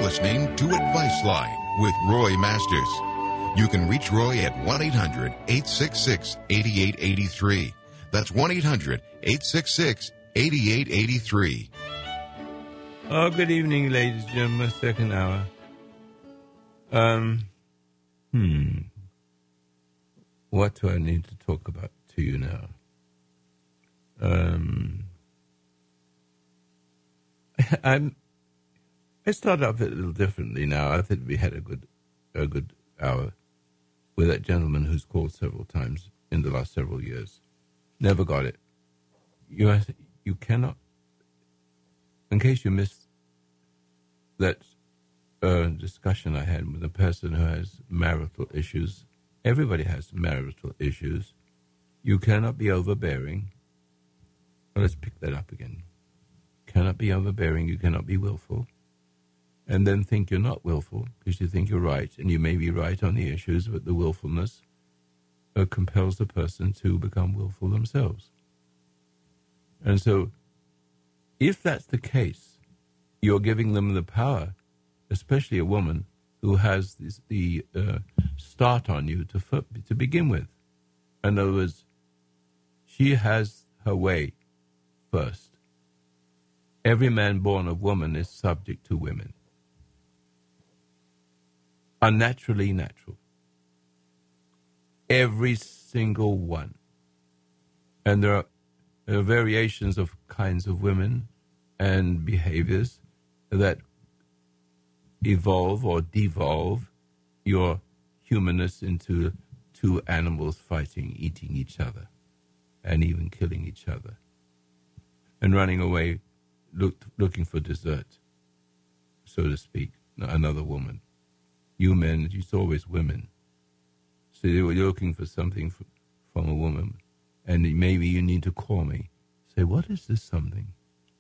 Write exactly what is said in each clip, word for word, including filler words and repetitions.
listening to Advice Line with Roy Masters. You can reach Roy at one eight hundred eight six six eight eight eight three. That's one eight hundred eight six six eight eight eight three. Oh, good evening, ladies and gentlemen. Second hour. Um, hmm. What do I need to talk about to you now? Um, I'm. I start off a little differently now. I think we had a good, a good hour with that gentleman who's called several times in the last several years. Never got it. You, you cannot. In case you missed that uh, discussion I had with a person who has marital issues, everybody has marital issues. You cannot be overbearing. Well, let's pick that up again. Cannot be overbearing. You cannot be willful. And then think you're not willful because you think you're right, and you may be right on the issues, but the willfulness uh, compels the person to become willful themselves. And so, if that's the case, you're giving them the power, especially a woman who has this, the uh, start on you to to begin with. In other words, she has her way first. Every man born of woman is subject to women. Unnaturally natural. Every single one. And there are, there are variations of kinds of women and behaviors that evolve or devolve your humanness into two animals fighting, eating each other, and even killing each other, and running away, look, looking for dessert, so to speak, another woman. You men, it's always women. So they were looking for something from, from a woman, and maybe you need to call me. Say, what is this something?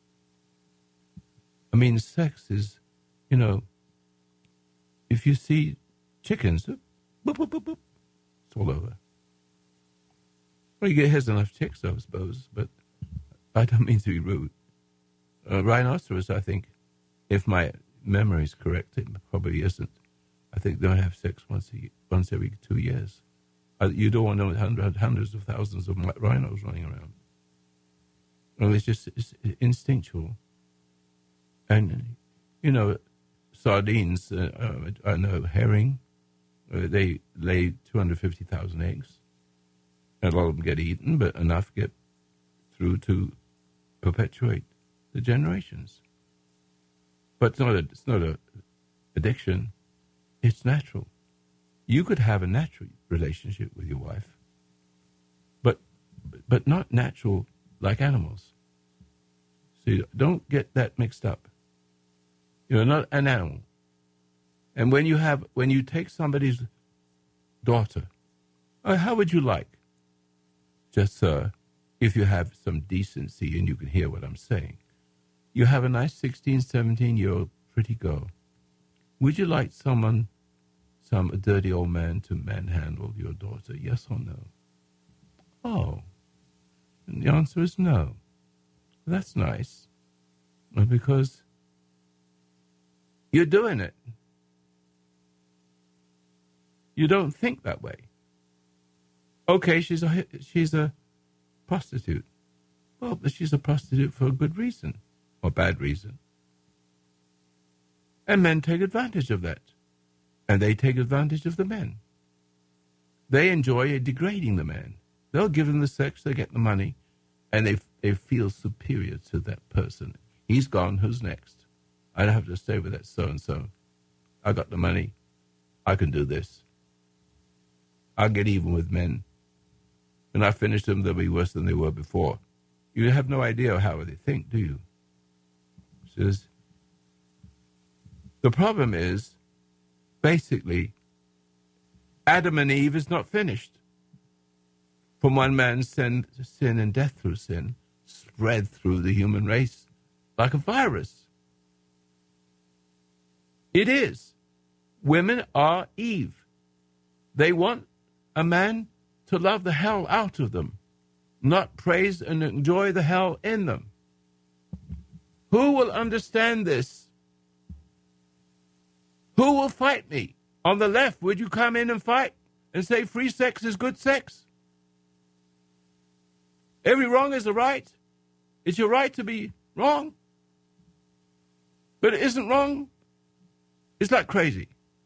I mean, sex is, you know, if you see chickens, boop, boop, boop, boop, it's all over. Well, you get has enough chicks, I suppose, but I don't mean to be rude. Uh, rhinoceros, I think, if my memory is correct, it probably isn't. I think they don't have sex once a, once every two years. Uh, you don't want to know hundreds, hundreds of thousands of rhinos running around. Well, it's just it's instinctual. And, you know, sardines, uh, uh, I know herring, uh, they lay two hundred fifty thousand eggs. And a lot of them get eaten, but enough get through to perpetuate the generations. But it's not a, it's not a addiction. It's natural. You could have a natural relationship with your wife, but but not natural like animals. So you don't get that mixed up. You're not an animal. And when you have when you take somebody's daughter, oh, how would you like? Just uh, if you have some decency and you can hear what I'm saying, you have a nice sixteen, seventeen-year-old pretty girl. Would you like someone, some dirty old man to manhandle your daughter? Yes or no? Oh. And the answer is no. That's nice. Because you're doing it. You don't think that way. Okay, she's a she's a prostitute. Well, but she's a prostitute for a good reason or bad reason. And men take advantage of that. And they take advantage of the men. They enjoy degrading the man. They'll give him the sex, they get the money, and they they feel superior to that person. He's gone, who's next? I don't have to stay with that so-and-so. I got the money. I can do this. I'll get even with men. When I finish them, they'll be worse than they were before. You have no idea how they think, do you? Says, the problem is, basically, Adam and Eve is not finished. From one man's sin, sin and death through sin, spread through the human race like a virus. It is. Women are Eve. They want a man to love the hell out of them, not praise and enjoy the hell in them. Who will understand this? Who will fight me? On the left, would you come in and fight and say free sex is good sex? Every wrong is a right. It's your right to be wrong. But it isn't wrong. It's like crazy.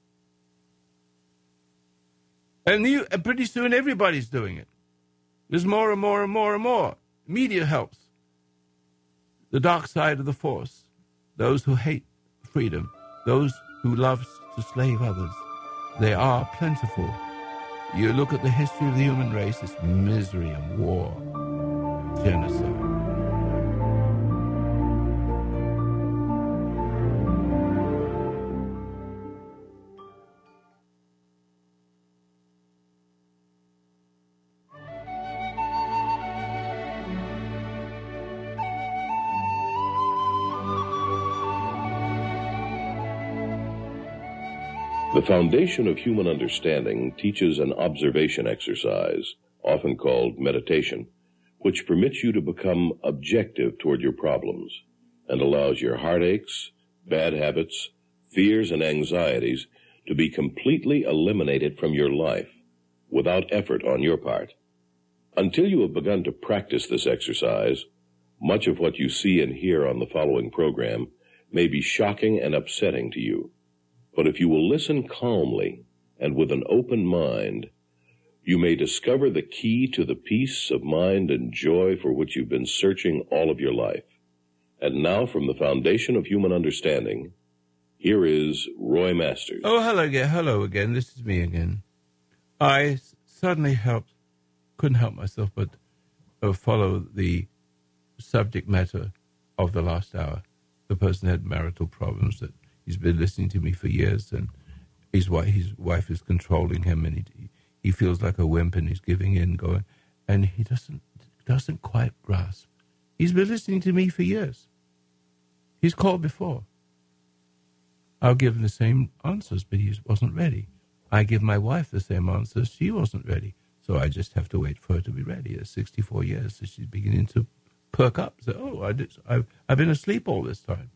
And, you, and pretty soon everybody's doing it. There's more and more and more and more. Media helps. The dark side of the force. Those who hate freedom. Those who love to slave others. They are plentiful. You look at the history of the human race, it's misery and war, genocide. The foundation of human understanding teaches an observation exercise, often called meditation, which permits you to become objective toward your problems and allows your heartaches, bad habits, fears, and anxieties to be completely eliminated from your life without effort on your part. Until you have begun to practice this exercise, much of what you see and hear on the following program may be shocking and upsetting to you. But if you will listen calmly and with an open mind, you may discover the key to the peace of mind and joy for which you've been searching all of your life. And now, from the foundation of human understanding, here is Roy Masters. Oh, hello again. Hello again. This is me again. I suddenly helped, couldn't help myself but uh, follow the subject matter of the last hour. The person had marital problems that he's been listening to me for years, and his wife, his wife is controlling him, and he he feels like a wimp, and he's giving in, going, and he doesn't doesn't quite grasp. He's been listening to me for years. He's called before. I'll give him the same answers, but he wasn't ready. I give my wife the same answers. She wasn't ready, so I just have to wait for her to be ready. At sixty-four years, so she's beginning to perk up. So, oh, I did, I've I've been asleep all this time.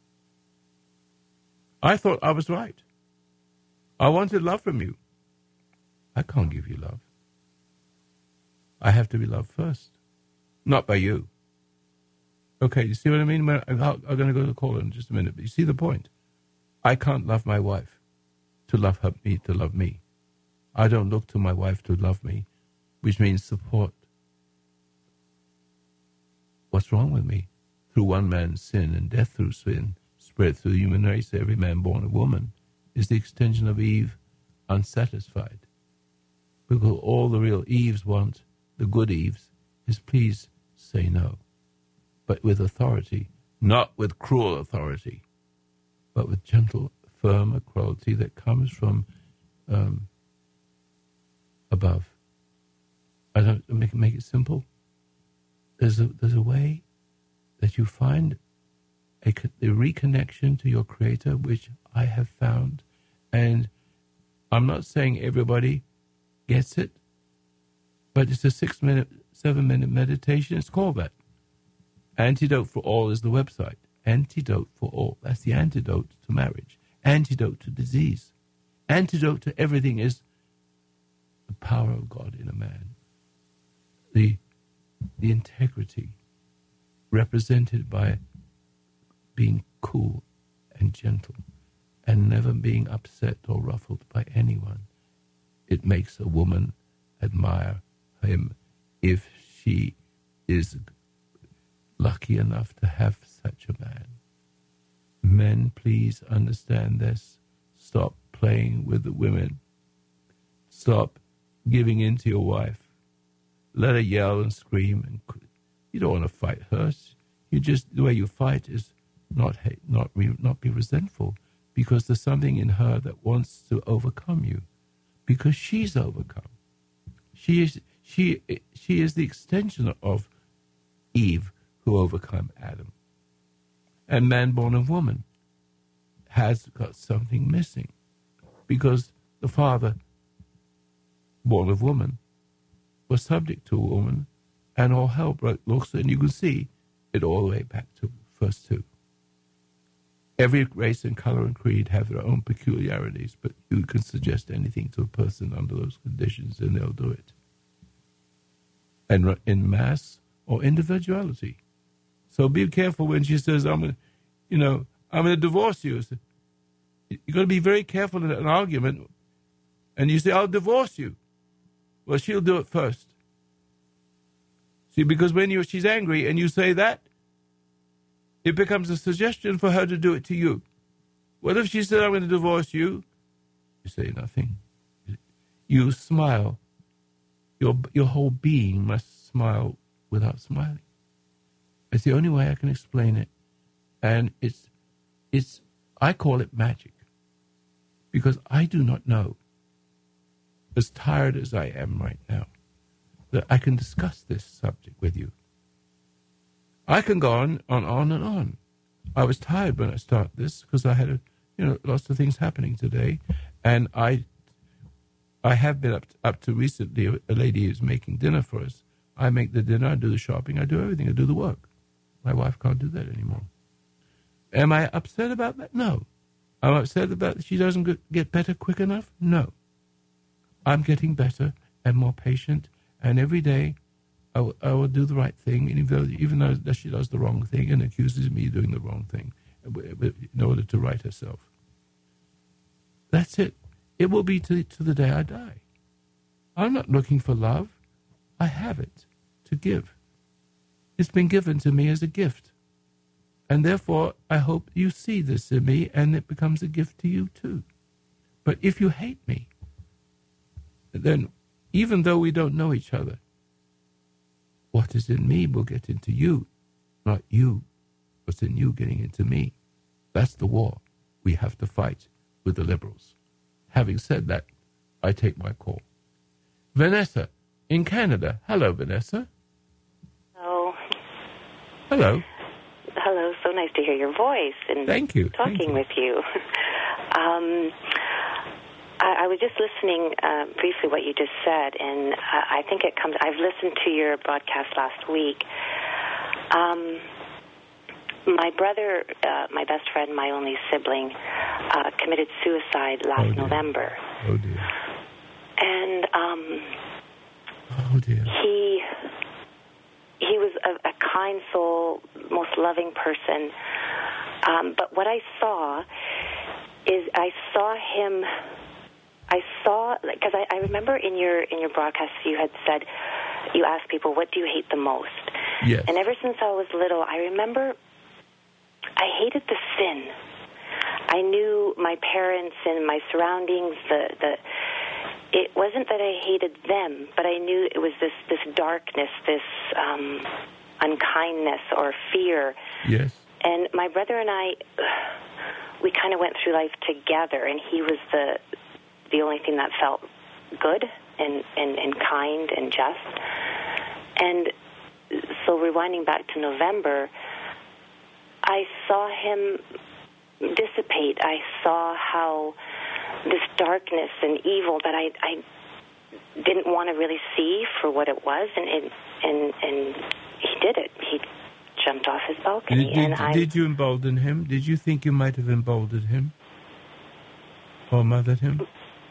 I thought I was right. I wanted love from you. I can't give you love. I have to be loved first, not by you. Okay, you see what I mean? I'm going to go to the caller in just a minute, but you see the point. I can't love my wife to love her, me to love me. I don't look to my wife to love me, which means support. What's wrong with me? Through one man's sin and death through sin, spread through the human race, every man born a woman, is the extension of Eve unsatisfied. Because all the real Eves want, the good Eves, is please say no. But with authority, not with cruel authority, but with gentle, firm equality that comes from um, above. I don't make, make it simple. There's a, there's a way that you find A, a reconnection to your Creator, which I have found. And I'm not saying everybody gets it, but it's a six-minute, seven-minute meditation. It's called that. Antidote for All is the website. Antidote for All. That's the antidote to marriage. Antidote to disease. Antidote to everything is the power of God in a man. The, the integrity represented by being cool and gentle and never being upset or ruffled by anyone. It makes a woman admire him if she is lucky enough to have such a man. Men, please understand this. Stop playing with the women. Stop giving in to your wife. Let her yell and scream. And you don't want to fight her. You just, the way you fight is not hate, not re, not be resentful, because there's something in her that wants to overcome you, because she's overcome. She is she she is the extension of Eve, who overcome Adam. And man born of woman has got something missing, because the father born of woman was subject to a woman, and all hell broke loose, and you can see it all the way back to verse two. Every race and color and creed have their own peculiarities, but you can suggest anything to a person under those conditions and they'll do it. And in mass or individuality. So be careful when she says, I'm going to, you know, I'm going to divorce you. You've got to be very careful in an argument. And you say, I'll divorce you. Well, she'll do it first. See, because when you she's angry and you say that, it becomes a suggestion for her to do it to you. What if she said, I'm going to divorce you? You say nothing. You smile. Your your whole being must smile without smiling. It's the only way I can explain it. And it's, it's I call it magic. Because I do not know, as tired as I am right now, that I can discuss this subject with you. I can go on, on, on and on. I was tired when I started this because I had, a, you know, lots of things happening today, and I, I have been up to, up to recently. A, a lady is making dinner for us. I make the dinner, I do the shopping, I do everything, I do the work. My wife can't do that anymore. Am I upset about that? No. I'm upset about that she doesn't get better quick enough? No. I'm getting better and more patient, and every day I, w- I will do the right thing, even though, even though that she does the wrong thing and accuses me of doing the wrong thing in order to right herself. That's it. It will be to, to the day I die. I'm not looking for love. I have it to give. It's been given to me as a gift. And therefore, I hope you see this in me and it becomes a gift to you too. But if you hate me, then even though we don't know each other, what is in me will get into you, not you. What's in you getting into me. That's the war we have to fight with the liberals. Having said that, I take my call. Vanessa, in Canada. Hello, Vanessa. Hello. Hello. Hello. So nice to hear your voice and Thank you. talking Thank you. with you. um, I, I was just listening uh, briefly what you just said, and I, I think it comes. I've listened to your broadcast last week. Um, my brother, uh, my best friend, my only sibling, uh, committed suicide last Oh, November. Oh dear. And um, Oh dear. he he was a, a kind soul, most loving person. Um, but what I saw is I saw him. I saw because I, I remember in your in your broadcast you had said you asked people, what do you hate the most? Yes. And ever since I was little, I remember I hated the sin. I knew my parents and my surroundings. The the it wasn't that I hated them, but I knew it was this this darkness, this um, unkindness or fear. Yes. And my brother and I, we kind of went through life together, and he was the the only thing that felt good and, and, and kind and just. And so rewinding back to November, I saw him dissipate. I saw how this darkness and evil that I, I didn't want to really see for what it was, and it, and and he did it. He jumped off his balcony. Did, did, and I, did you embolden him? Did you think you might have emboldened him? Or mothered him?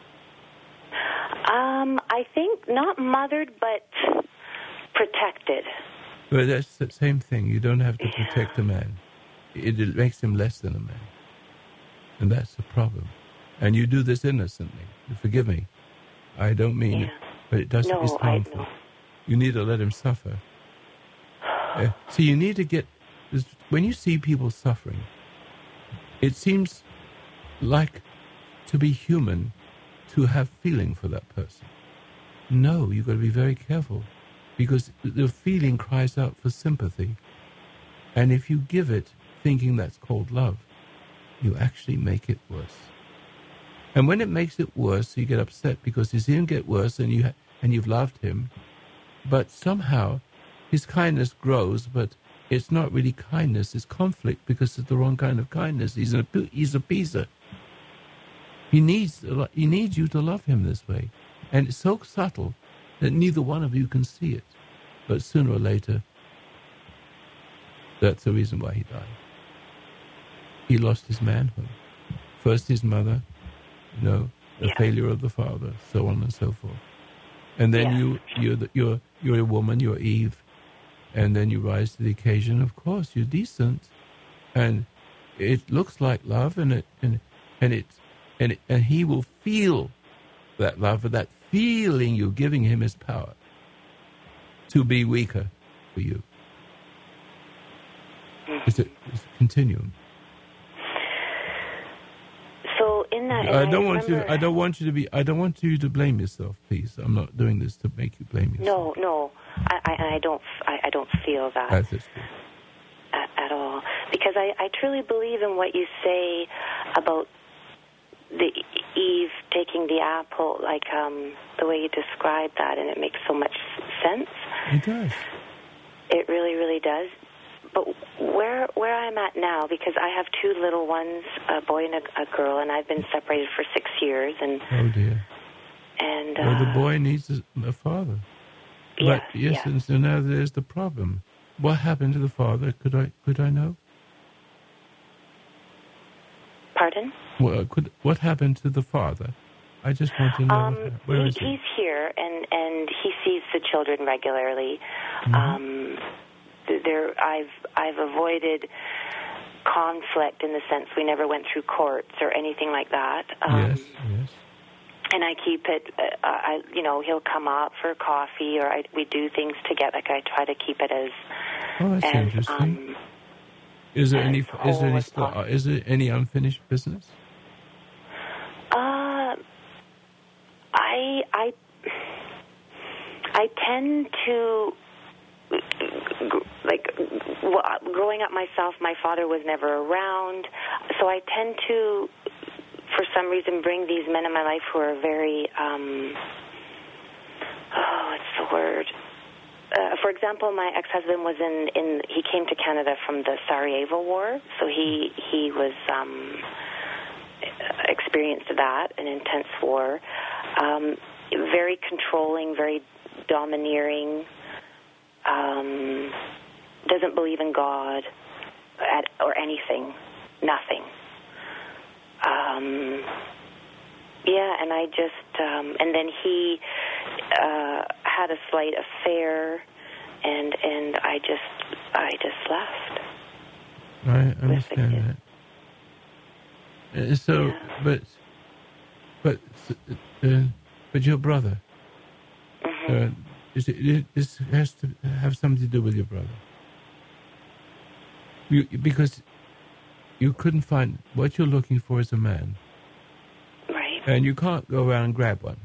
Um, I think not mothered, but protected. Well, that's the same thing. You don't have to protect a man. It, it makes him less than a man. And that's the problem. And you do this innocently. Forgive me. I don't mean Yeah. it. But it doesn't. No, It's I harmful. know. You need to let him suffer. Uh, so you need to get... When you see people suffering, it seems like to be human to have feeling for that person. No, you've got to be very careful, because the feeling cries out for sympathy. And if you give it thinking that's called love, you actually make it worse. And when it makes it worse, you get upset because you see him get worse and, you ha- and you've loved him, but somehow his kindness grows, but it's not really kindness, it's conflict because it's the wrong kind of kindness. He's a, he's a appeaser. He needs, he needs you to love him this way. And it's so subtle that neither one of you can see it. But sooner or later, that's the reason why he died. he lost his manhood. First his mother, you know, the Yeah. failure of the father, so on and so forth. And then Yeah. you, you're, the, you're, you're a woman, you're Eve, and then you rise to the occasion. Of course, you're decent, and it looks like love, and it, and, and it, and it, and he will feel that love, but that feeling you're giving him is power to be weaker for you. It's a, it's a continuum. So in that, I and don't want remember, you. I don't want you to be. I don't want you to blame yourself, please. I'm not doing this to make you blame yourself. No, no, I, I, I don't. I, I don't feel that That's just good. at, at all, because I, I truly believe in what you say about the Eve taking the apple, like um, the way you describe that, and it makes so much sense. It does. It really, really does. But where where I'm at now, because I have two little ones, a boy and a, a girl, and I've been separated for six years, and Oh dear. and Well, the uh, boy needs a, a father. yes, But yes, yes. and so now there's the problem. What happened to the father? Could I could I know? Pardon? Well, could what happened to the father? I just want to know. Um, what happened. Where he, is he? he's here, and, and he sees the children regularly. Mm-hmm. Um, th- there, I've I've avoided conflict in the sense we never went through courts or anything like that. Um, Yes, yes. And I keep it. Uh, I you know he'll come up for coffee, or I, we do things together. Like I try to keep it as Oh, that's as interesting. um, Is there as any is there whole any as still, possible. is there any unfinished business? Uh, I I I tend to like w- growing up myself. My father was never around, so I tend to, for some reason, bring these men in my life who are very um, oh, what's the word? Uh, for example, my ex-husband was in, in he came to Canada from the Sarajevo War, so he he was um, experienced that, an intense war. Um, very controlling, very domineering. Um, doesn't believe in God at, or anything, nothing. Um, yeah, and I just, um, and then he uh, had a slight affair, and and I just, I just left. I understand that. Uh, so, Yeah. but, but, uh, but your brother. Mm-hmm. Uh, is it, this has to have something to do with your brother. You, because you couldn't find what you're looking for as a man, Right. and you can't go around and grab one.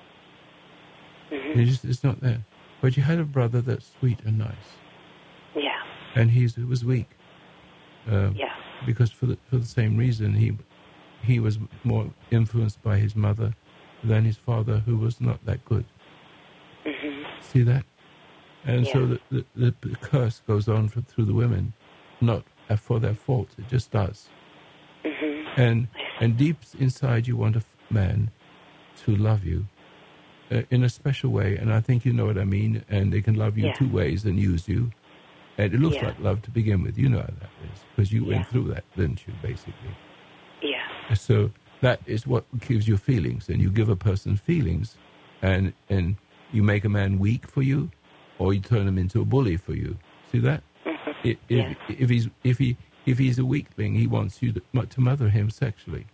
Mm-hmm. It's, just, it's not there. But you had a brother that's sweet and nice, Yeah. and he's, he was weak. Um, Yeah. Because for the for the same reason, he he was more influenced by his mother than his father, who was not that good. Mm-hmm. See that? And so Yeah. the, the, the curse goes on for, through the women, not for their fault. It just does. Mm-hmm. And and deep inside, you want a f- man to love you uh, in a special way. And I think you know what I mean. And they can love you Yeah. two ways and use you. And it looks Yeah. like love to begin with. You know how that is because you Yeah. went through that, didn't you? Basically. Yeah. So that is what gives you feelings, and you give a person feelings, and and you make a man weak for you, or you turn him into a bully for you. See that? Mm-hmm. If, Yeah. if, if he's if he if he's a weakling, he wants you to, to mother him sexually,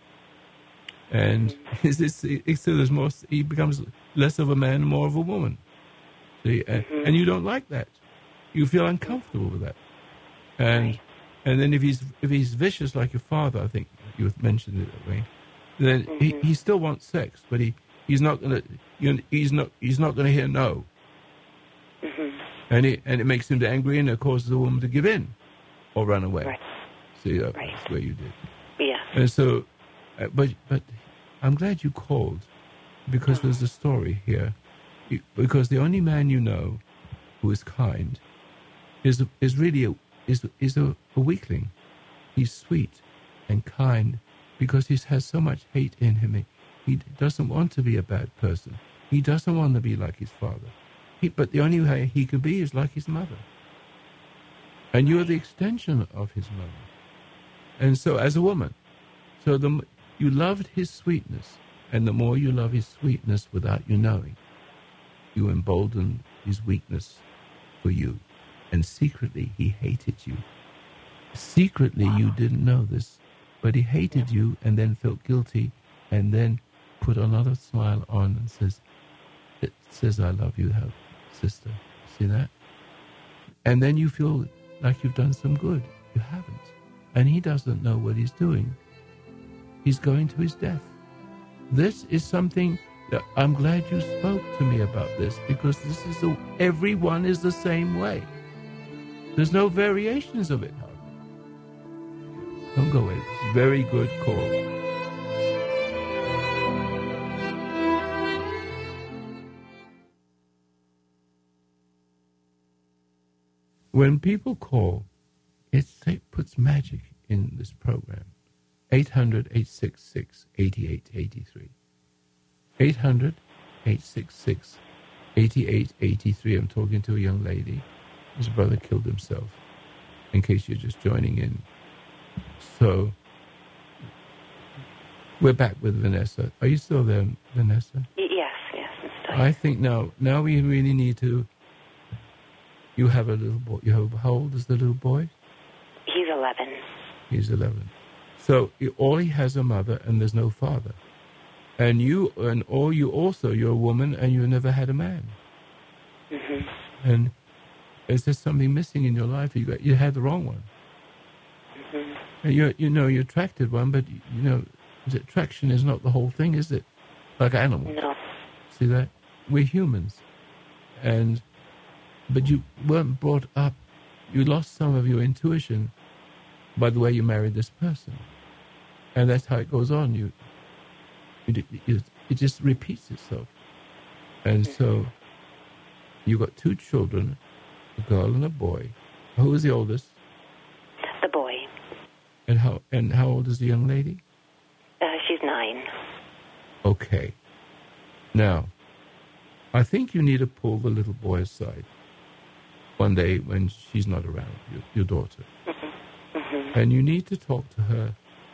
and is this so? There's more. He becomes less of a man, more of a woman. See, and, Mm-hmm. and you don't like that. You feel uncomfortable with that, and Right. and then if he's if he's vicious like your father, I think you mentioned it that way, then he, Mhm. he still wants sex, but he, he's not gonna you know, he's not he's not gonna hear no, Mm-hmm. and it and it makes him angry, and it causes the woman to give in or run away. Right. See, that, Right. that's where you did. Yeah. And so, uh, but but I'm glad you called because there's a story here, You- because the only man you know who is kind is is really a, is is a, a weakling. He's sweet and kind because he has so much hate in him. He, he doesn't want to be a bad person. He doesn't want to be like his father. He, but the only way he can be is like his mother. And you're the extension of his mother. And so as a woman, so the m- you loved his sweetness, and the more you love his sweetness without you knowing, you embolden his weakness for you. And secretly, he hated you. Secretly, you didn't know this, but he hated you and then felt guilty and then put another smile on and says, it says, I love you, sister. See that? And then you feel like you've done some good. You haven't. And he doesn't know what he's doing. He's going to his death. This is something that I'm glad you spoke to me about this, because this is a, everyone is the same way. There's no variations of it, hardly. Don't go away. It's a very good call. When people call, it puts magic in this program. eight hundred, eight six six, eight eight eight three. eight hundred, eight six six, eight eight eight three. I'm talking to a young lady. His brother killed himself, in case you're just joining in. So, we're back with Vanessa. Are you still there, Vanessa? Yes, yes, I'm still here. I think now, now we really need to, you have a little boy. You have, how old is the little boy? He's eleven. He's eleven. So, all he has a mother and there's no father. And you, and or you also, you're a woman and you never had a man. Mm-hmm. And is there something missing in your life? You got, you had the wrong one. Mm-hmm. And you you know, you attracted one, but you know, attraction is not the whole thing, is it? Like animals. No. See that? We're humans. And, but you weren't brought up, you lost some of your intuition by the way you married this person. And that's how it goes on. You, you, you it just repeats itself. And so, you got two children, a girl and a boy. Who is the oldest? The boy. And how and how old is the young lady? Uh, she's nine. Okay. Now, I think you need to pull the little boy aside one day when she's not around, your, your daughter. Mm-hmm. Mm-hmm. And you need to talk to her,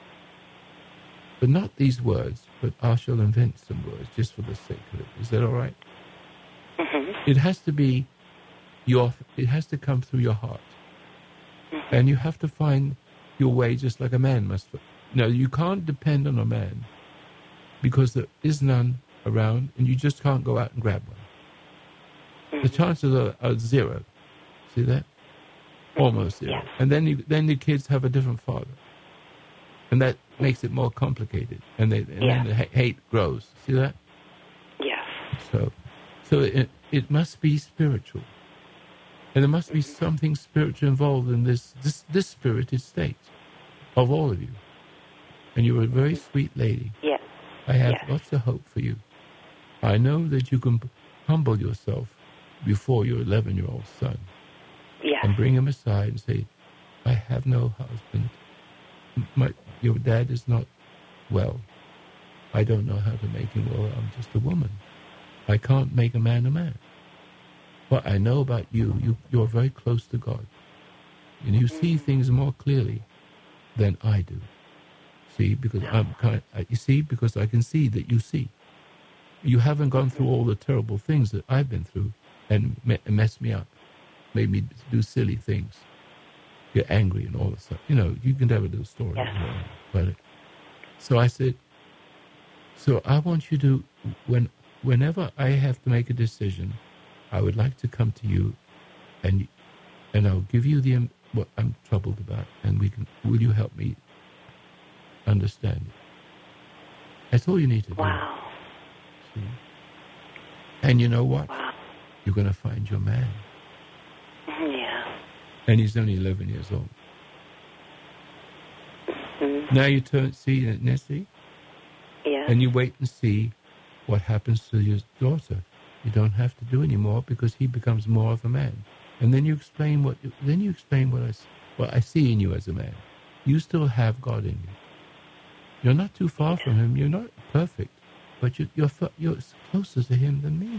but not these words, but I shall invent some words just for the sake of it. Is that all right? Mm-hmm. It has to be your, it has to come through your heart. Mm-hmm. And you have to find your way just like a man must. No, you can't depend on a man because there is none around and you just can't go out and grab one. Mm-hmm. The chances are, are zero. See that? Mm-hmm. Almost zero. Yeah. And then you, then the kids have a different father. And that makes it more complicated. And, they, and yeah. then the hate grows. See that? Yes. So, so it, it must be spiritual. And there must be something spiritual involved in this, this, this spirited state of all of you. And you're a very sweet lady. Yes. I have yes. lots of hope for you. I know that you can humble yourself before your eleven-year-old son. Yes. And bring him aside and say, I have no husband. My, your dad is not well. I don't know how to make him well. I'm just a woman. I can't make a man a man. What I know about you, you, you're very close to God. And you see things more clearly than I do. See, because I'm kind of, you see, because I can see that you see. You haven't gone through all the terrible things that I've been through and me- messed me up, made me do silly things. You're angry and all that stuff. You know, you can have a little story Yeah. about it. So I said, so I want you to, when whenever I have to make a decision, I would like to come to you, and and I'll give you the what I'm troubled about, and we can. Will you help me understand it? That's all you need to do. Wow. See? And you know what? Wow. You're going to find your man, Yeah. and he's only eleven years old. Mm-hmm. Now you turn see Nessie, Yeah. and you wait and see what happens to your daughter. You don't have to do any more because he becomes more of a man. And then you explain what. Then you explain what I, what I see in you as a man. You still have God in you. You're not too far from Him. You're not perfect, but you, you're you're closer to Him than me.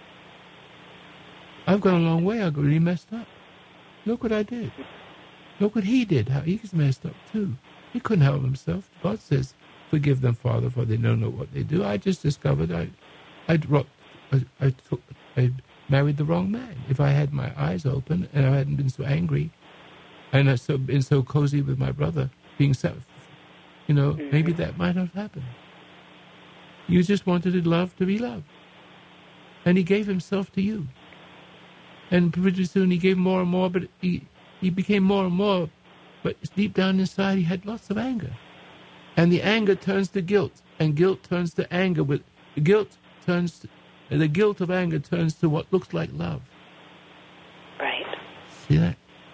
I've gone a long way. I got really messed up. Look what I did. Look what he did. How he's messed up too. He couldn't help himself. God says, "Forgive them, Father, for they don't know what they do." I just discovered I, I'd I, I took, I married the wrong man. If I had my eyes open and I hadn't been so angry, and I'd so been so cozy with my brother, being so, you know, mm-hmm. maybe that might have happened. You just wanted love to be loved, and He gave Himself to you. And pretty soon He gave more and more, but he he became more and more. But deep down inside, He had lots of anger, and the anger turns to guilt, and guilt turns to anger. With the guilt turns, to, the guilt of anger turns to what looks like love. Right. See that?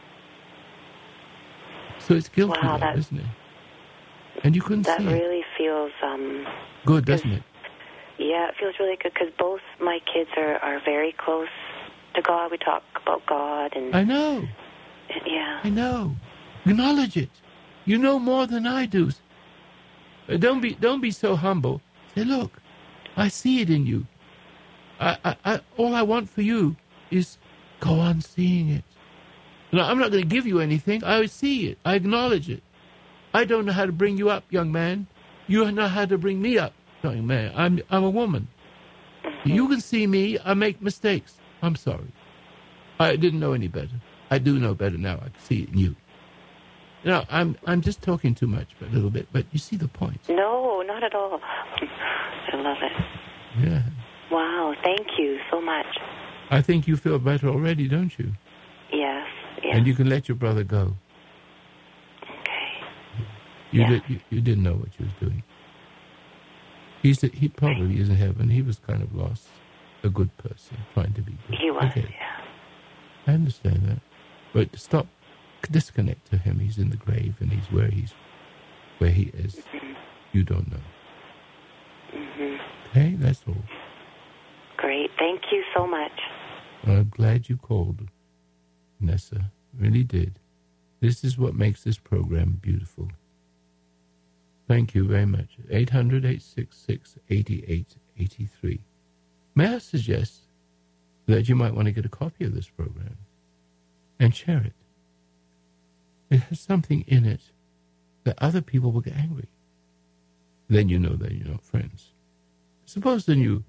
So it's guilty, wow, love, that, isn't it? And you couldn't that see really it. feels um, good, doesn't it? Yeah, it feels really good because both my kids are, are very close to God. We talk about God, and I know. And, yeah, I know. Acknowledge it. You know more than I do. Uh, Don't be don't be so humble. Say, look, I see it in you. I, I, I all I want for you is go on seeing it. Now, I'm not going to give you anything. I see it. I acknowledge it. I don't know how to bring you up, young man. You know how to bring me up, young man. I'm I'm a woman. Mm-hmm. You can see me. I make mistakes. I'm sorry. I didn't know any better. I do know better now. I can see it in you. You know, I'm I'm just talking too much, but a little bit. But you see the point. No, not at all. I love it. Yeah. Wow. Thank you so much. I think you feel better already, don't you? Yes. Yes. And you can let your brother go. Okay. You yeah. did. You, you didn't know what you was doing. He's a, he probably is in heaven. He was kind of lost. A good person, trying to be good. He was. Okay. Yeah. I understand that. But stop, disconnect to him. He's in the grave, and he's where he's, where he is. Mm-hmm. You don't know. Mm-hmm. Okay, that's all. Great. Thank you so much. Well, I'm glad you called, Nessa. Really did. This is what makes this program beautiful. Thank you very much. eight hundred, eight six six, eight eight eight three. May I suggest that you might want to get a copy of this program and share it. It has something in it that other people will get angry. Then you know that you're not friends. Suppose then you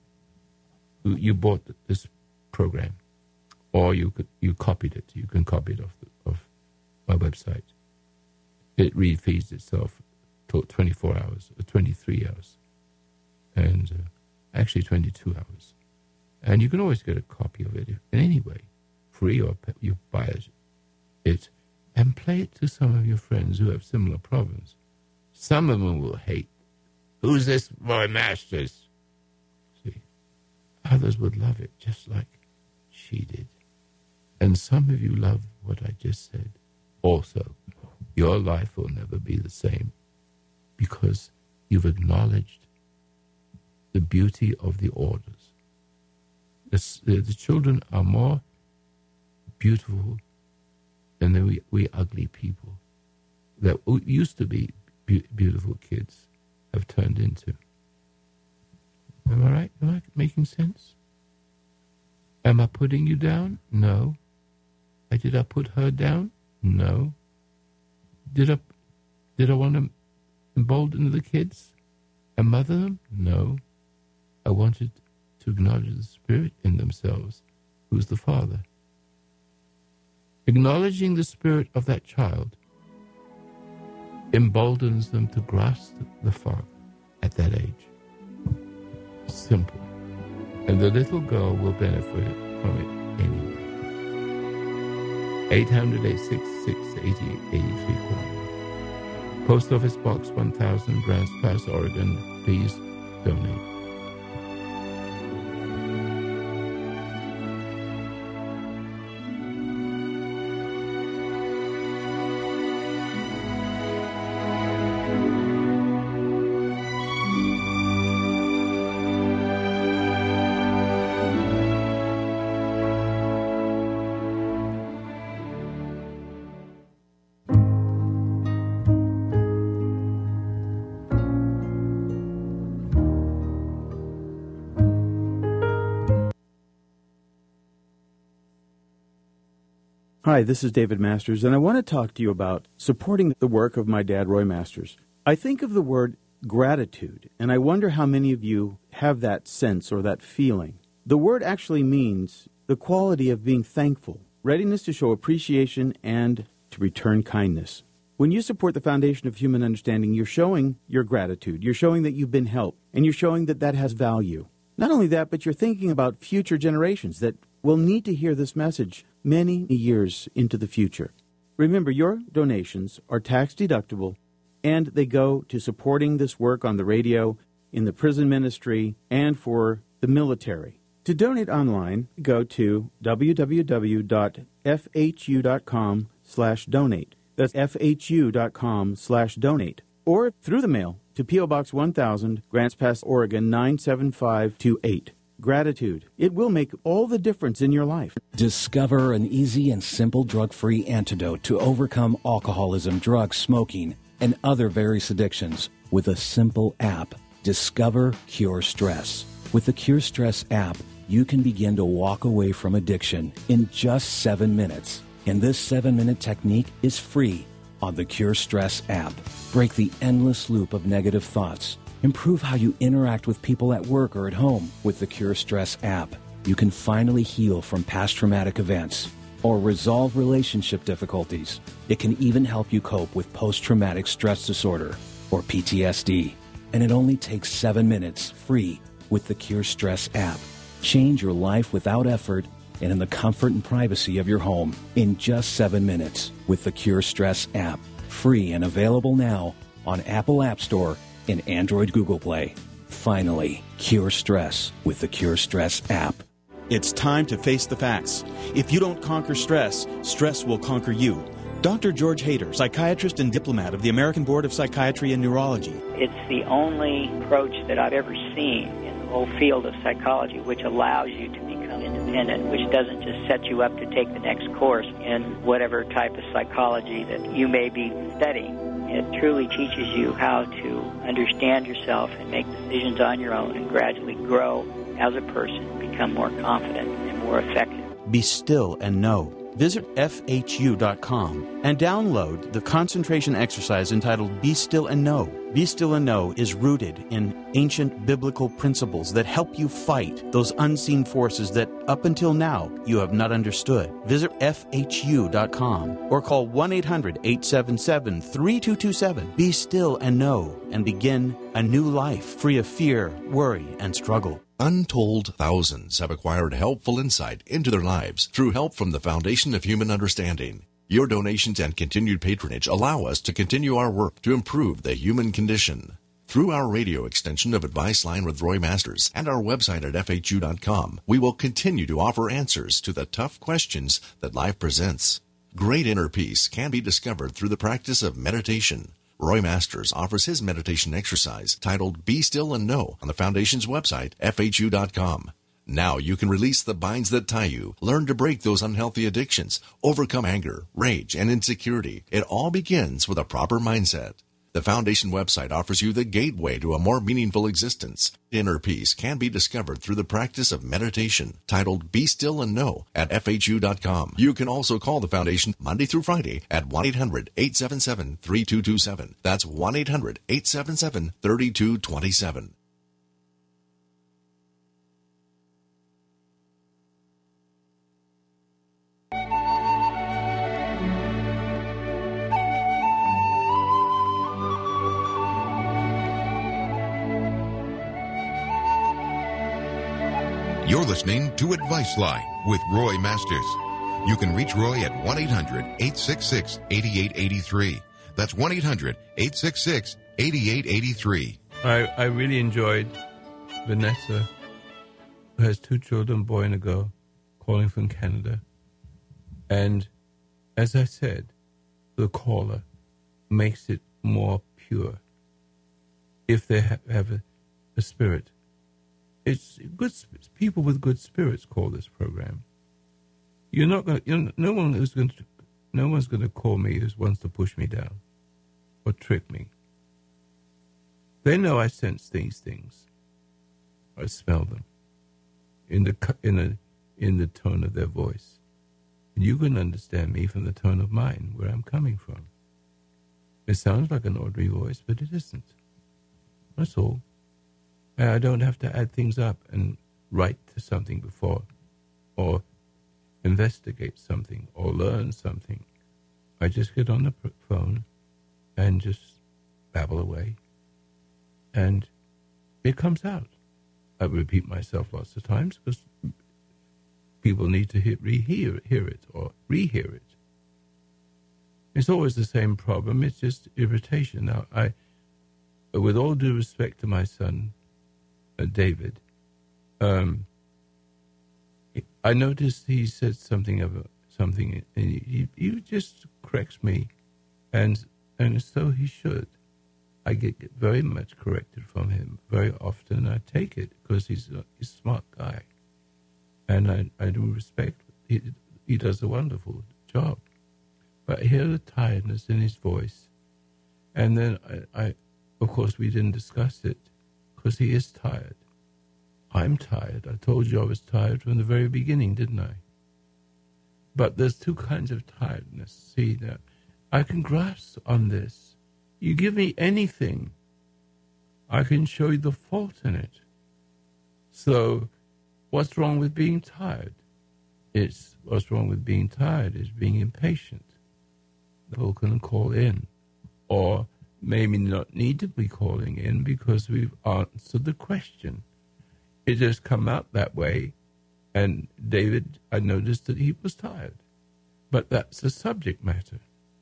you bought this program, or you could you copied it. You can copy it off the, off my website. It refeeds itself to twenty-four hours or twenty-three hours, and uh, actually twenty-two hours. And you can always get a copy of it in any way, free, or you buy it, and play it to some of your friends who have similar problems. Some of them will hate, "Who's this Roy Masters?" See, others would love it just like she did. And some of you love what I just said. Also, your life will never be the same because you've acknowledged the beauty of the orders. The, the, the children are more beautiful than the we, we ugly people that used to be be- beautiful kids have turned into. Am I right? Am I making sense? Am I putting you down? No. I, did I put her down? No. Did I, did I want to embolden the kids and mother them? No. I wanted to acknowledge the Spirit in themselves, who's the Father. Acknowledging the Spirit of that child emboldens them to grasp the Father at that age. Simple. And the little girl will benefit from it anyway. eight hundred, eight six six, eight eight eight three. Post Office Box one thousand, Grants Pass, Oregon. Please donate. Hi, this is David Masters, and I want to talk to you about supporting the work of my dad, Roy Masters. I think of the word gratitude, and I wonder how many of you have that sense or that feeling. The word actually means the quality of being thankful, readiness to show appreciation, and to return kindness. When you support the Foundation of Human Understanding, you're showing your gratitude. You're showing that you've been helped, and you're showing that that has value. Not only that, but you're thinking about future generations that will need to hear this message many years into the future. Remember, your donations are tax-deductible, and they go to supporting this work on the radio, in the prison ministry, and for the military. To donate online, go to w w w dot f h u dot com slash donate. That's f h u dot com slash donate. Or through the mail to P O. Box one thousand, Grants Pass, Oregon nine seven five two eight. Gratitude. It will make all the difference in your life. Discover an easy and simple drug-free antidote to overcome alcoholism, drugs, smoking, and other various addictions with a simple app. Discover Cure Stress. With the Cure Stress app, you can begin to walk away from addiction in just seven minutes. And this seven-minute technique is free on the Cure Stress app. Break the endless loop of negative thoughts. Improve how you interact with people at work or at home with the Cure Stress app. You can finally heal from past traumatic events or resolve relationship difficulties. It can even help you cope with post-traumatic stress disorder or P T S D. And it only takes seven minutes free with the Cure Stress app. Change your life without effort and in the comfort and privacy of your home in just seven minutes with the Cure Stress app. Free and available now on Apple App Store and Android Google Play. Finally, cure stress with the Cure Stress app. It's time to face the facts. If you don't conquer stress, stress will conquer you. Doctor George Hader, psychiatrist and diplomat of the American Board of Psychiatry and Neurology. It's the only approach that I've ever seen in the whole field of psychology which allows you to become independent, which doesn't just set you up to take the next course in whatever type of psychology that you may be studying. It truly teaches you how to understand yourself and make decisions on your own and gradually grow as a person, become more confident and more effective. Be still and know. Visit f h u dot com and download the concentration exercise entitled Be Still and Know. Be Still and Know is rooted in ancient biblical principles that help you fight those unseen forces that up until now you have not understood. Visit f h u dot com or call one eight hundred eight seven seven three two two seven. Be still and know and begin a new life free of fear, worry, and struggle. Untold thousands have acquired helpful insight into their lives through help from the Foundation of Human Understanding. Your donations and continued patronage allow us to continue our work to improve the human condition. Through our radio extension of Advice Line with Roy Masters and our website at f h u dot com, we will continue to offer answers to the tough questions that life presents. Great inner peace can be discovered through the practice of meditation. Roy Masters offers his meditation exercise titled Be Still and Know on the Foundation's website, f h u dot com. Now you can release the binds that tie you, learn to break those unhealthy addictions, overcome anger, rage, and insecurity. It all begins with a proper mindset. The Foundation website offers you the gateway to a more meaningful existence. Inner peace can be discovered through the practice of meditation, titled Be Still and Know at f h u dot com. You can also call the Foundation Monday through Friday at one eight hundred eight seven seven three two two seven. That's one eight hundred eight seven seven three two two seven. You're listening to Advice Line with Roy Masters. You can reach Roy at one eight hundred eight six six eight eight eight three. That's one eight hundred eight six six eight eight eight three. I, I really enjoyed Vanessa, who has two children, boy and a girl, calling from Canada. And as I said, the caller makes it more pure if they have, have a, a spirit. It's good. People with good spirits call this program. You're not going. You know, no one is going to. No one's going to call me who wants to push me down or trick me. They know I sense these things. I smell them in the in the in the tone of their voice. And you can understand me from the tone of mine, where I'm coming from. It sounds like an ordinary voice, but it isn't. That's all. And I don't have to add things up and write to something before, or investigate something, or learn something. I just get on the phone and just babble away, and it comes out. I repeat myself lots of times because people need to hear, rehear hear it or rehear it. It's always the same problem. It's just irritation. Now, I, with all due respect to my son, uh, David, um, I noticed he said something of a, something, and he, he just corrects me, and and so he should. I get very much corrected from him very often. I take it because he's a, he's a smart guy, and I, I do respect. He he does a wonderful job, but I hear the tiredness in his voice, and then I, I of course we didn't discuss it because he is tired. I'm tired. I told you I was tired from the very beginning, didn't I? But there's two kinds of tiredness. See, now, I can grasp on this. You give me anything, I can show you the fault in it. So, what's wrong with being tired? It's what's wrong with being tired is being impatient. People can call in, or maybe not need to be calling in because we've answered the question. It just come out that way, and David, I noticed that he was tired. But that's the subject matter.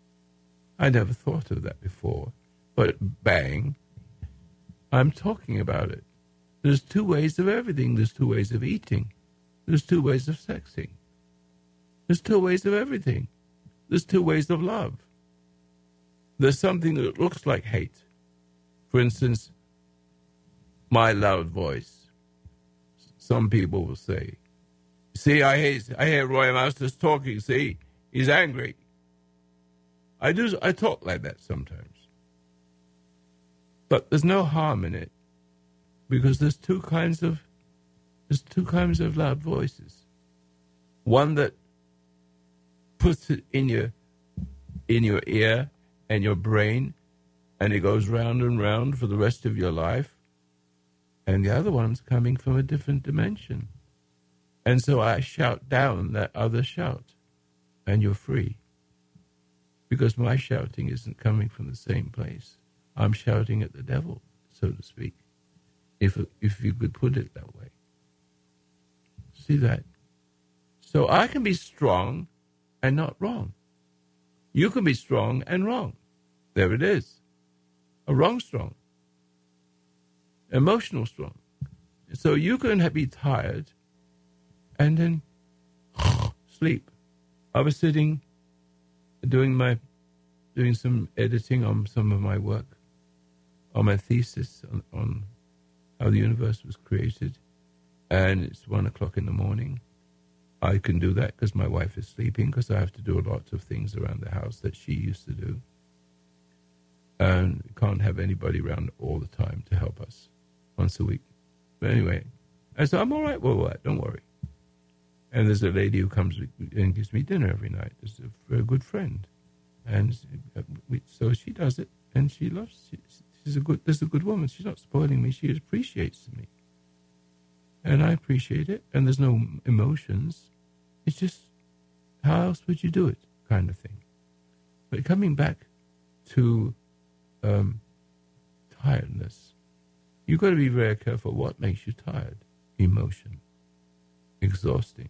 I never thought of that before. But bang, I'm talking about it. There's two ways of everything. There's two ways of eating. There's two ways of sexing. There's two ways of everything. There's two ways of love. There's something that looks like hate. For instance, my loud voice. Some people will say, see, I hate, I hear Roy Masters talking, see, he's angry. I do, I talk like that sometimes. But there's no harm in it, because there's two kinds of, there's two kinds of loud voices. One that puts it in your, in your ear and your brain, and it goes round and round for the rest of your life. And the other one's coming from a different dimension. And so I shout down that other shout, and you're free. Because my shouting isn't coming from the same place. I'm shouting at the devil, so to speak, if if you could put it that way. See that? So I can be strong and not wrong. You can be strong and wrong. There it is. A wrong strong. Emotional strong. So you can be tired and then sleep. I was sitting doing my doing some editing on some of my work, on my thesis on, on how the universe was created, and it's one o'clock in the morning. I can do that because my wife is sleeping, because I have to do a lot of things around the house that she used to do, and can't have anybody around all the time to help us. Once a week. But anyway, I said, I'm all right with that, don't worry. And there's a lady who comes and gives me dinner every night. It's a very good friend. And we, so she does it, and she loves it. She's a good, there's a good woman. She's not spoiling me. She appreciates me. And I appreciate it, and there's no emotions. It's just, how else would you do it, kind of thing. But coming back to um, tiredness, you've got to be very careful what makes you tired. Emotion. Exhausting.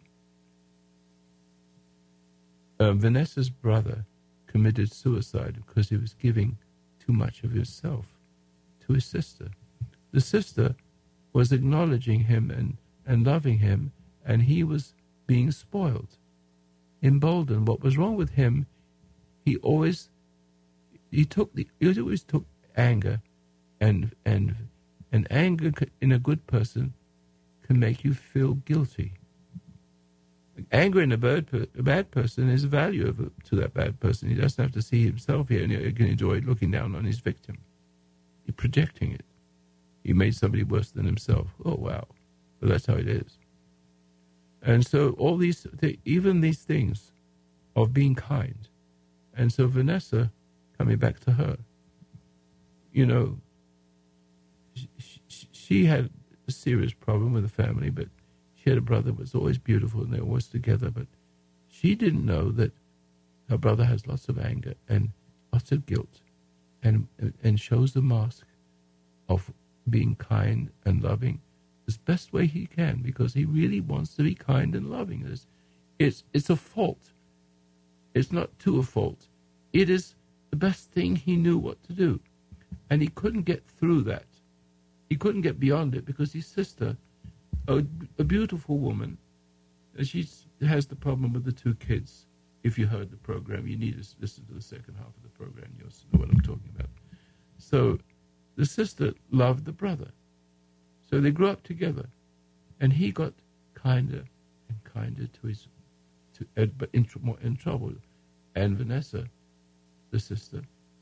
Uh, Vanessa's brother committed suicide because he was giving too much of himself to his sister. The sister was acknowledging him and, and loving him, and he was being spoiled, emboldened. What was wrong with him, he always, he took the, he always took anger and, and, And anger in a good person can make you feel guilty. Anger in a bad, per- a bad person is valuable to that bad person. He doesn't have to see himself here, and he can enjoy looking down on his victim. He's projecting it. He made somebody worse than himself. Oh, wow. But that's how it is. And so all these, th- even these things of being kind. And so Vanessa, coming back to her, you know, she, she, she had a serious problem with the family, but she had a brother who was always beautiful and they were always together, but she didn't know that her brother has lots of anger and lots of guilt and, and shows the mask of being kind and loving the best way he can, because he really wants to be kind and loving. It's, it's, it's a fault. It's not to a fault. It is the best thing he knew what to do. And he couldn't get through that. He couldn't get beyond it because his sister, a, a beautiful woman, she has the problem with the two kids. If you heard the program, you need to listen to the second half of the program. You'll know what I'm talking about. So the sister loved the brother. So they grew up together. And he got kinder and kinder to his, to Ed, but in, more in trouble. And Vanessa, the sister,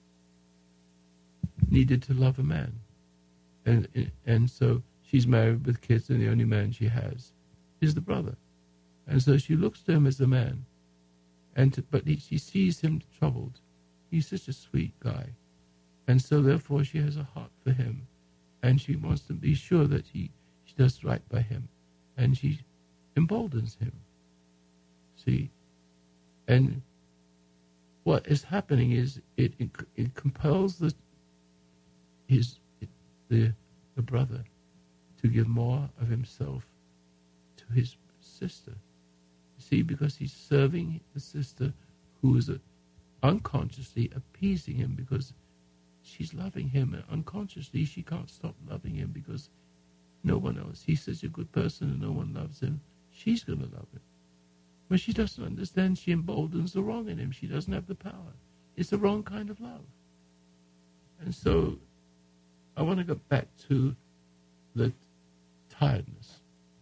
needed to love a man. And and so she's married with kids, and the only man she has is the brother. And so she looks to him as a man, and to, but he, she sees him troubled. He's such a sweet guy. And so therefore she has a heart for him, and she wants to be sure that he, she does right by him, and she emboldens him. See? And what is happening is it it, it compels the his the the brother to give more of himself to his sister. See, because he's serving the sister who is a, unconsciously appeasing him because she's loving him, and unconsciously she can't stop loving him because no one else. He's such a good person and no one loves him. She's going to love him. But she doesn't understand. She emboldens the wrong in him. She doesn't have the power. It's the wrong kind of love. And so I want to go back to the tiredness.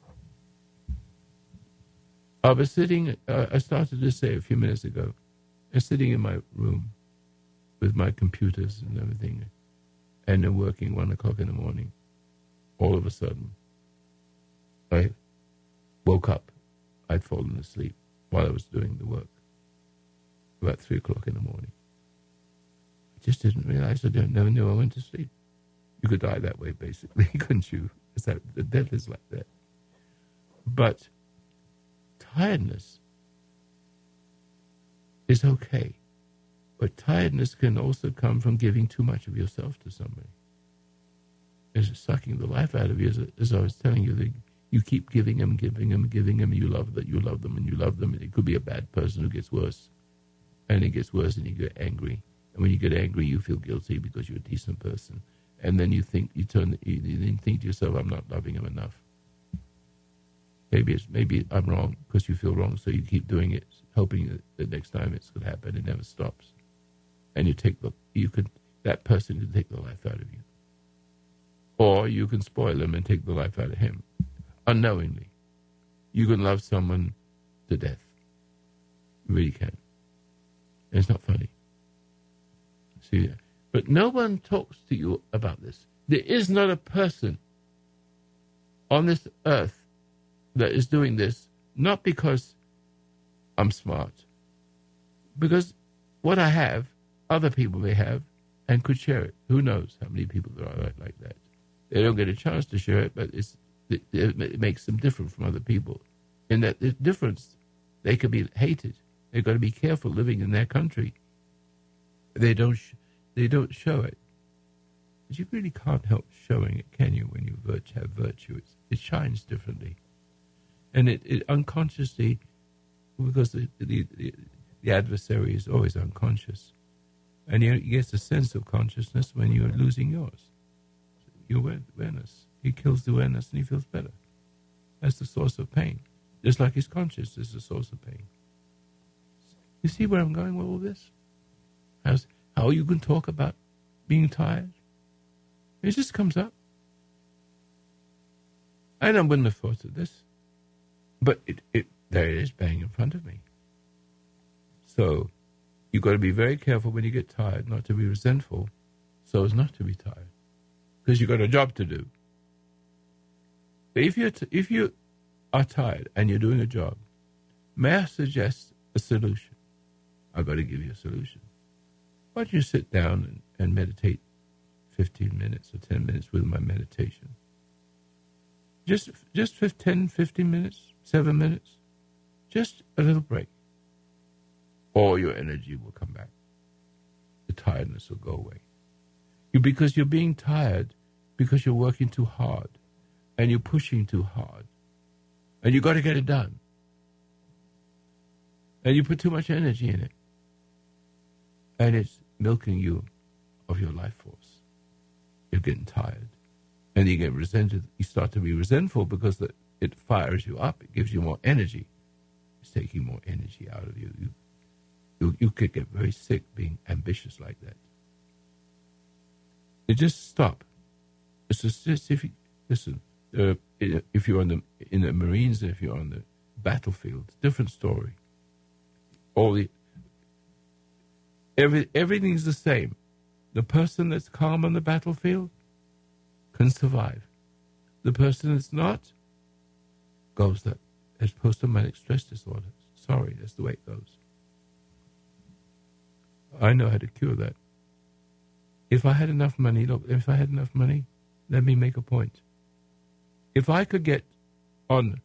I was sitting, uh, I started to say a few minutes ago, I was sitting in my room with my computers and everything, and they're working one o'clock in the morning. All of a sudden, I woke up. I'd fallen asleep while I was doing the work, about three o'clock in the morning. I just didn't realize I don't, never knew I went to sleep. You could die that way, basically, couldn't you? It's that, the death is like that. But tiredness is okay. But tiredness can also come from giving too much of yourself to somebody. It's sucking the life out of you, as, as I was telling you. The, you keep giving them, giving them, giving them. You love that. You love them, and you love them. And it could be a bad person who gets worse, and it gets worse, and you get angry. And when you get angry, you feel guilty because you're a decent person. And then you think you turn, you, you then think to yourself, "I'm not loving him enough." Maybe it's maybe I'm wrong because you feel wrong, so you keep doing it, hoping that the next time it's going to happen. It never stops, and you take the you could that person can take the life out of you, or you can spoil him and take the life out of him, unknowingly. You can love someone to death. You really can. And it's not funny. See, but no one talks to you about this. There is not a person on this earth that is doing this, not because I'm smart, because what I have, other people may have and could share it. Who knows how many people there are like that? They don't get a chance to share it, but it's, it, it makes them different from other people. In that there's difference, they could be hated. They've got to be careful living in their country. They don't, sh- they don't show it. But you really can't help showing it, can you, when you virtue, have virtue? It's, it shines differently. And it, it unconsciously, because the, the, the, the adversary is always unconscious. And he gets a sense of consciousness when you're losing yours. Your awareness. He kills the awareness and he feels better. That's the source of pain. Just like his conscience is the source of pain. You see where I'm going with all this? How's, how you can talk about being tired? It just comes up. And I wouldn't have thought of this. But it, it there it is, bang in front of me. So you've got to be very careful when you get tired, not to be resentful, so as not to be tired, because you've got a job to do. But if you t- if you are tired and you're doing a job, may I suggest a solution? I've got to give you a solution. Why don't you sit down and, and meditate fifteen minutes or ten minutes with my meditation? Just, just ten, fifteen minutes, seven minutes. Just a little break. All your energy will come back. The tiredness will go away. You, because you're being tired because you're working too hard and you're pushing too hard and you got to get it done. And you put too much energy in it. And it's milking you of your life force. You're getting tired. And you get resented. You start to be resentful because the, it fires you up. It gives you more energy. It's taking more energy out of you. You, you, you could get very sick being ambitious like that. You just stop. It's just, just if you, listen, uh, if you're on the, in the Marines and if you're on the battlefield, different story. All the, every, everything's the same. The person that's calm on the battlefield can survive. The person that's not goes that has post-traumatic stress disorder. Sorry, that's the way it goes. I know how to cure that. If I had enough money, look, if I had enough money, let me make a point. If I could get on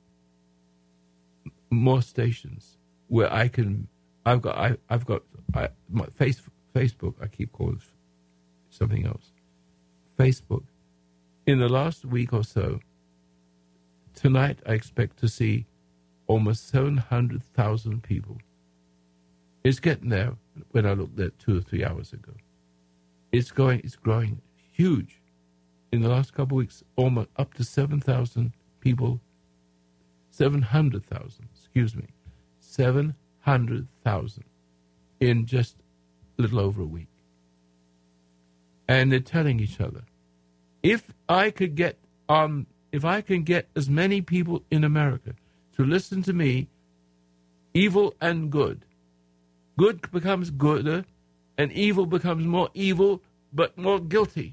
more stations where I can, I've got, I, I've got, I, my face, Facebook, I keep calling something else. Facebook. In the last week or so, tonight I expect to see almost seven hundred thousand people. It's getting there when I looked at two or three hours ago. It's going, it's growing huge. In the last couple of weeks, almost up to seven thousand people, seven hundred thousand, excuse me, seven hundred thousand in just a little over a week. And they're telling each other, if I could get on, if I can get as many people in America to listen to me, evil and good, good becomes gooder, and evil becomes more evil, but more guilty,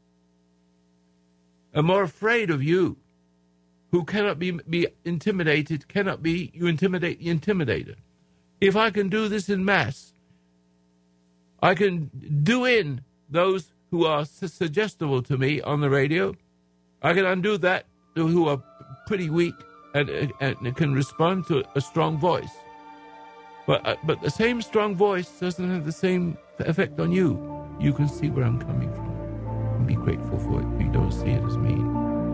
and more afraid of you, who cannot be, be intimidated, cannot be, you intimidate the intimidator. If I can do this in mass, I can do in those who are su- suggestible to me on the radio. I can undo that who are pretty weak and, and, and can respond to a strong voice. But uh, but the same strong voice doesn't have the same effect on you. You can see where I'm coming from and be grateful for it. You don't see it as mean.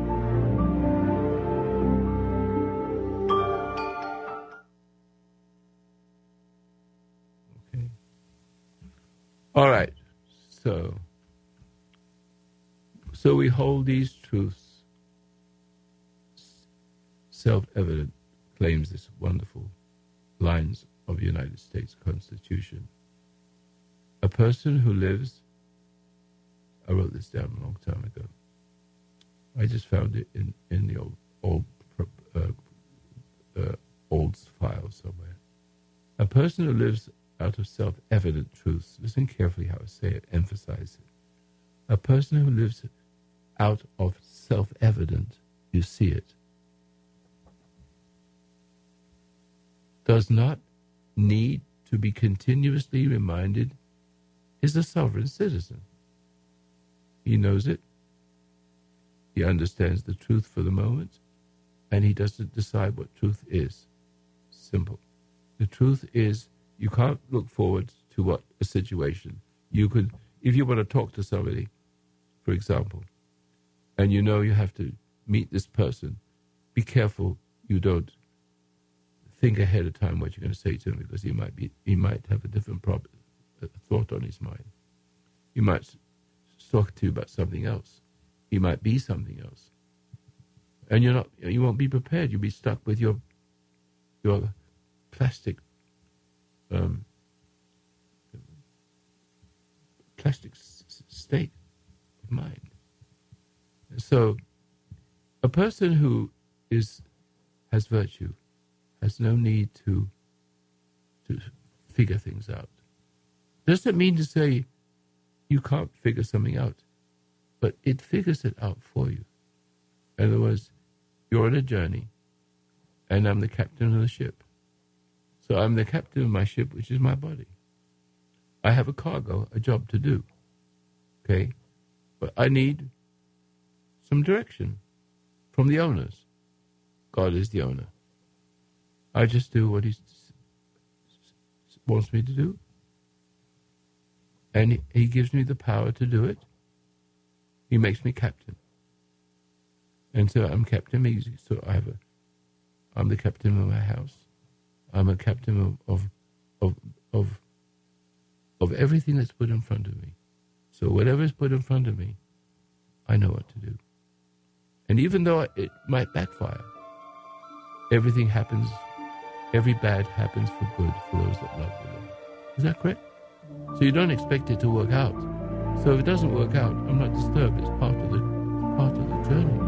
Okay. All right. So, so we hold these truths self-evident, claims this wonderful lines of the United States Constitution. A person who lives, I wrote this down a long time ago. I just found it in, in the old old uh, uh, old file somewhere. A person who lives out of self-evident truths, listen carefully how I say it, emphasize it. A person who lives out of self-evident, you see it, does not need to be continuously reminded is a sovereign citizen. He knows it. He understands the truth for the moment, and he doesn't decide what truth is. Simple. The truth is you can't look forward to what a situation. You could, if you want to talk to somebody, for example, and you know you have to meet this person, be careful you don't think ahead of time what you're going to say to him, because he might be he might have a different problem, a thought on his mind. He might talk to you about something else. He might be something else, and you're not. You won't be prepared. You'll be stuck with your your plastic um, plastic s- state of mind. So, a person who is has virtue has no need to to figure things out. Doesn't mean to say you can't figure something out, but it figures it out for you. In other words, you're on a journey, and I'm the captain of the ship. So I'm the captain of my ship, which is my body. I have a cargo, a job to do. Okay? But I need some direction from the owners. God is the owner. I just do what he wants me to do. And he, he gives me the power to do it. He makes me captain. And so I'm captain. Easy. So I have a, I'm the captain of my house. I'm a captain of, of, of, of, of everything that's put in front of me. So whatever is put in front of me, I know what to do. And even though it might backfire, everything happens, every bad happens for good for those that love the Lord. Is that correct? So you don't expect it to work out. So if it doesn't work out, I'm not disturbed. It's part of the part of the journey.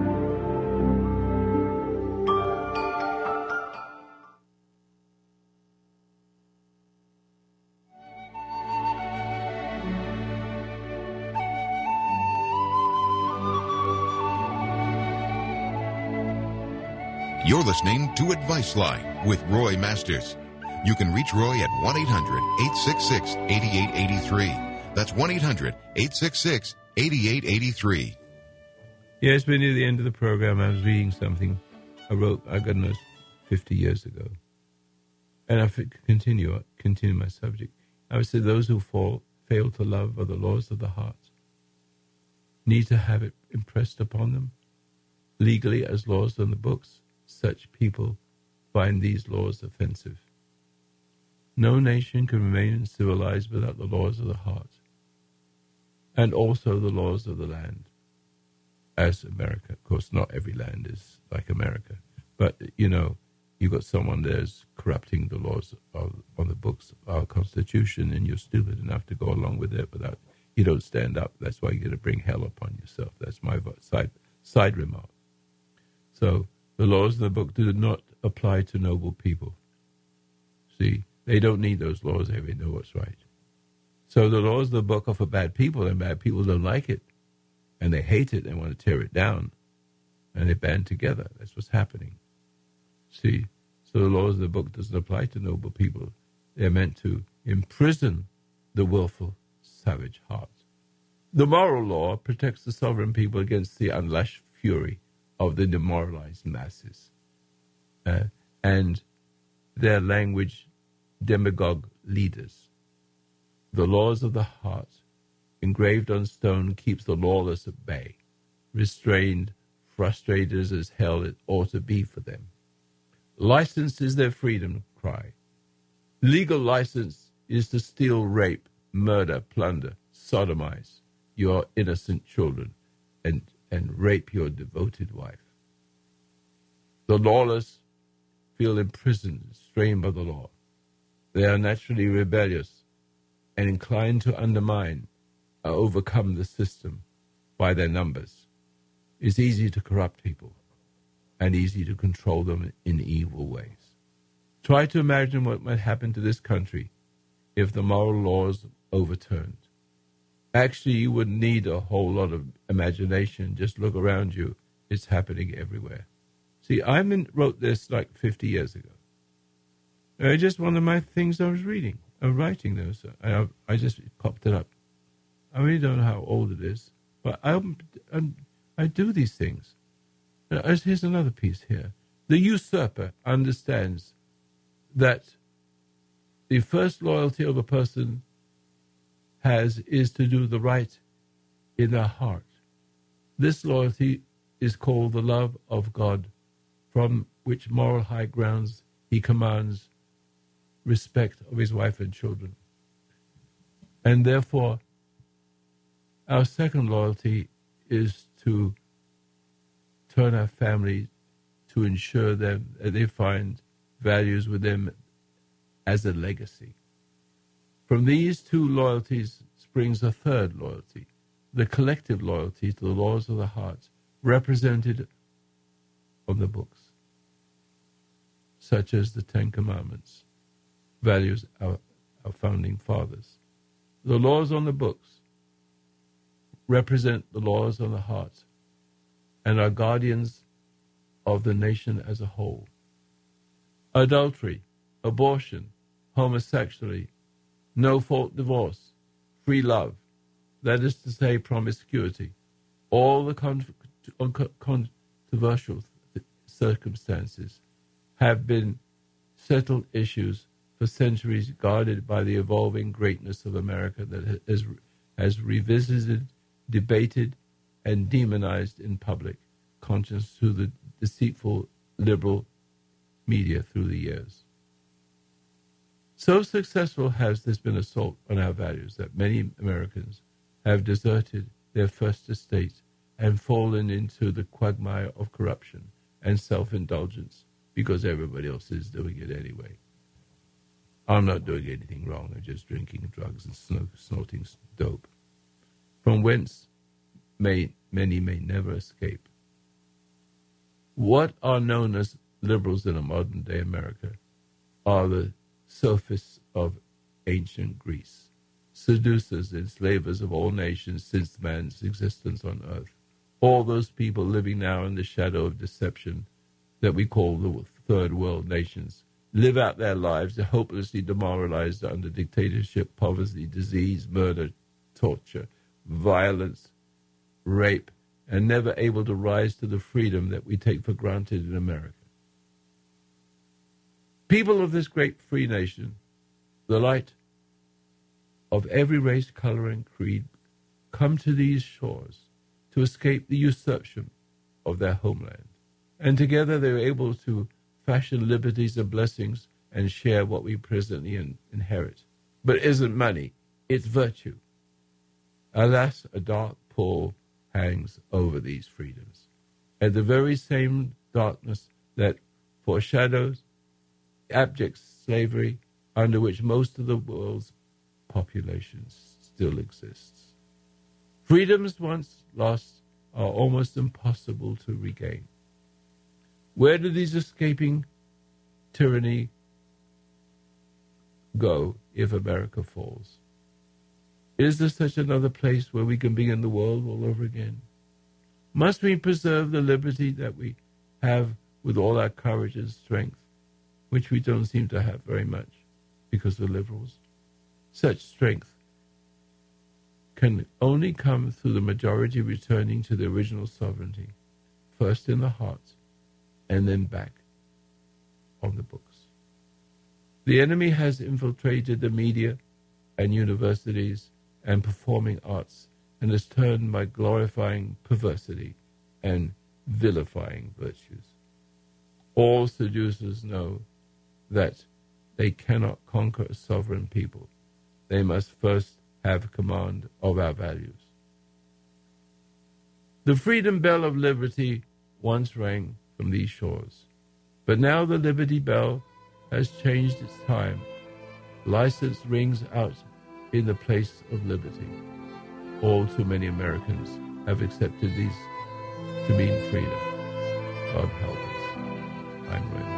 You're listening to Advice Line with Roy Masters. You can reach Roy at one eight hundred eight six six eight eight eight three. That's one eight hundred eight six six eight eight eight three. Yeah, it's been near the end of the program. I was reading something I wrote, I got know, fifty years ago. And I continue continue my subject. I would say those who fall, fail to love are the laws of the heart. Need to have it impressed upon them legally as laws on the books. Such people find these laws offensive. No nation can remain civilized without the laws of the heart, and also the laws of the land, as America. Of course, not every land is like America, but, you know, you've got someone there's corrupting the laws of, on the books of our Constitution, and you're stupid enough to go along with it without, you don't stand up. That's why you're going to bring hell upon yourself. That's my side, side remark. So, the laws of the book do not apply to noble people. See, they don't need those laws. They know what's right. So the laws of the book are for bad people, and bad people don't like it. And they hate it and want to tear it down. And they band together. That's what's happening. See, so the laws of the book doesn't apply to noble people. They're meant to imprison the willful, savage heart. The moral law protects the sovereign people against the unlashed fury of the demoralized masses, uh, and their language demagogue leaders. The laws of the heart, engraved on stone, keeps the lawless at bay. Restrained, frustrated as hell it ought to be for them. License is their freedom cry. Legal license is to steal, rape, murder, plunder, sodomize your innocent children, and and rape your devoted wife. The lawless feel imprisoned, strained by the law. They are naturally rebellious and inclined to undermine or overcome the system by their numbers. It's easy to corrupt people and easy to control them in evil ways. Try to imagine what might happen to this country if the moral laws overturned. Actually, you wouldn't need a whole lot of imagination. Just look around you. It's happening everywhere. See, I wrote this like fifty years ago. It's just one of my things I was reading, or writing those. I, I just popped it up. I really don't know how old it is, but I, I, I do these things. Here's another piece here. The usurper understands that the first loyalty of a person has is to do the right in their heart. This loyalty is called the love of God, from which moral high grounds he commands respect of his wife and children. And therefore, our second loyalty is to turn our family to ensure them that they find values with them as a legacy. From these two loyalties springs a third loyalty, the collective loyalty to the laws of the heart, represented on the books, such as the Ten Commandments, values our, our founding fathers. The laws on the books represent the laws on the heart and are guardians of the nation as a whole. Adultery, abortion, homosexuality, no-fault divorce, free love, that is to say promiscuity, all the con- con- controversial th- circumstances have been settled issues for centuries, guarded by the evolving greatness of America that has, has revisited, debated, and demonized in public conscience through the deceitful liberal media through the years. So successful has this been assault on our values that many Americans have deserted their first estate and fallen into the quagmire of corruption and self-indulgence because everybody else is doing it anyway. I'm not doing anything wrong. I'm just drinking drugs and snort- snorting dope, from whence may, many may never escape. What are known as liberals in a modern-day America are the sophists of ancient Greece, seducers, enslavers of all nations since man's existence on earth. All those people living now in the shadow of deception that we call the third world nations live out their lives hopelessly demoralized under dictatorship, poverty, disease, murder, torture, violence, rape, and never able to rise to the freedom that we take for granted in America. People of this great free nation, the light of every race, color, and creed, come to these shores to escape the usurpation of their homeland. And together they are able to fashion liberties and blessings and share what we presently in, inherit. But it isn't money, it's virtue. Alas, a dark pall hangs over these freedoms, and the very same darkness that foreshadows abject slavery under which most of the world's population still exists. Freedoms once lost are almost impossible to regain. Where do these escaping tyranny go if America falls? Is there such another place where we can begin the world all over again? Must we preserve the liberty that we have with all our courage and strength, which we don't seem to have very much because we're liberals? Such strength can only come through the majority returning to the original sovereignty, first in the heart and then back on the books. The enemy has infiltrated the media and universities and performing arts and has turned by glorifying perversity and vilifying virtues. All seducers know that they cannot conquer a sovereign people. They must first have command of our values. The freedom bell of liberty once rang from these shores, but now the liberty bell has changed its time. License rings out in the place of liberty. All too many Americans have accepted these to mean freedom. God help us. I'm Ray.